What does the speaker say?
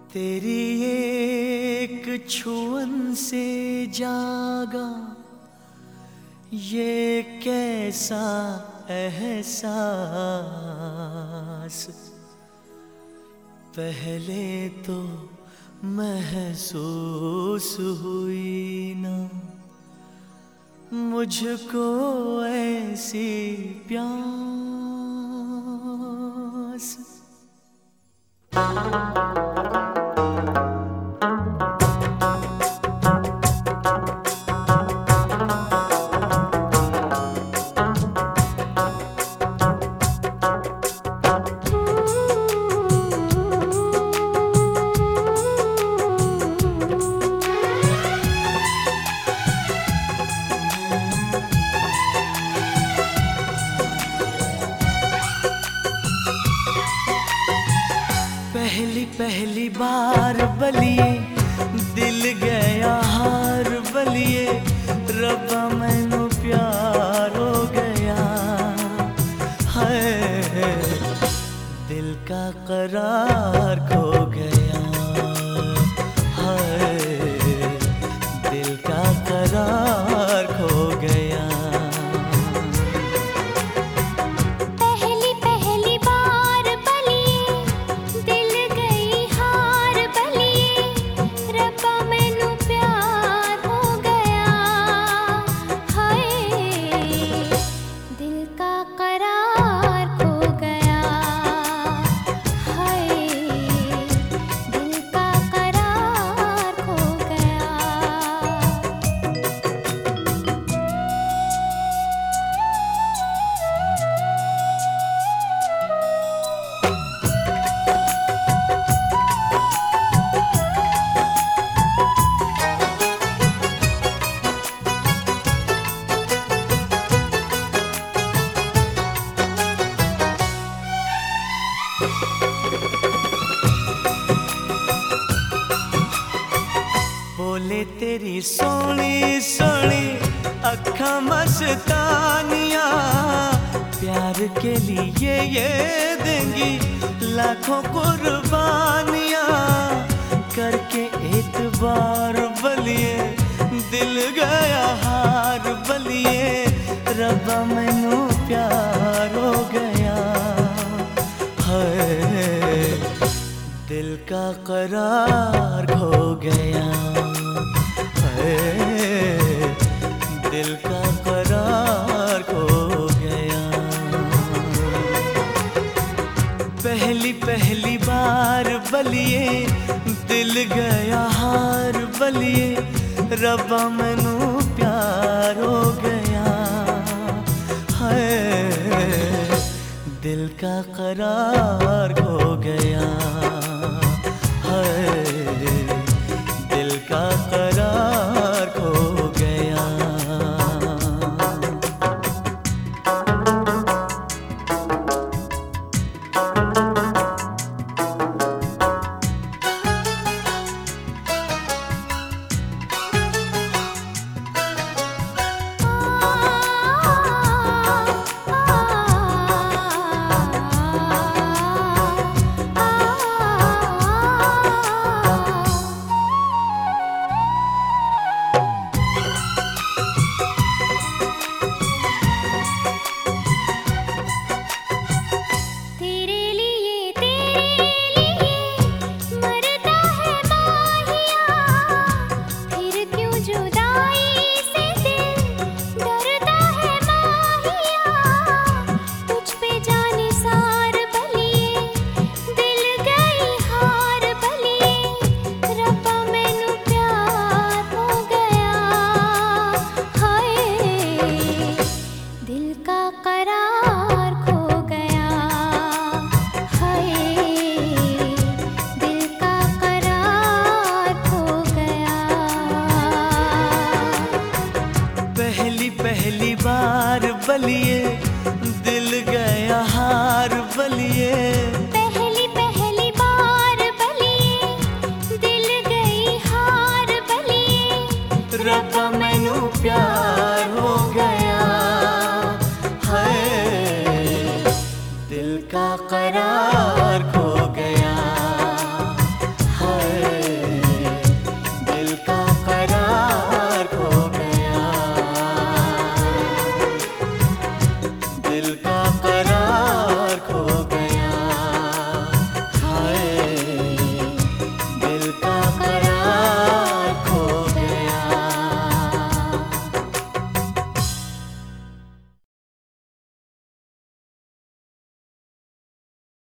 तेरी एक छुअन से जागा ये कैसा एहसास, पहले तो महसूस हुई ना मुझको ऐसी प्यास। पहली पहली बार बलिए दिल गया हार बलिए, रब्बा मैनू प्यार हो गया है, दिल का करार खो गया है, दिल का करार खो गया। बोले तेरी सोनी सोनी अखा मस्तानिया, प्यार के लिए ये देंगी लाखों कुर्बानियां, करके एतबार बलिए दिल गया हार बलिए, रब्बा मैनू प्यार हो गया है, दिल का करार खो गया है, दिल का करार खो गया। पहली पहली बार बलिए दिल गया हार बलिए, रब्बा मैनू प्यार हो गया है, दिल का करार खो गया है, दिल का करार खो गया। पहली बार बलिए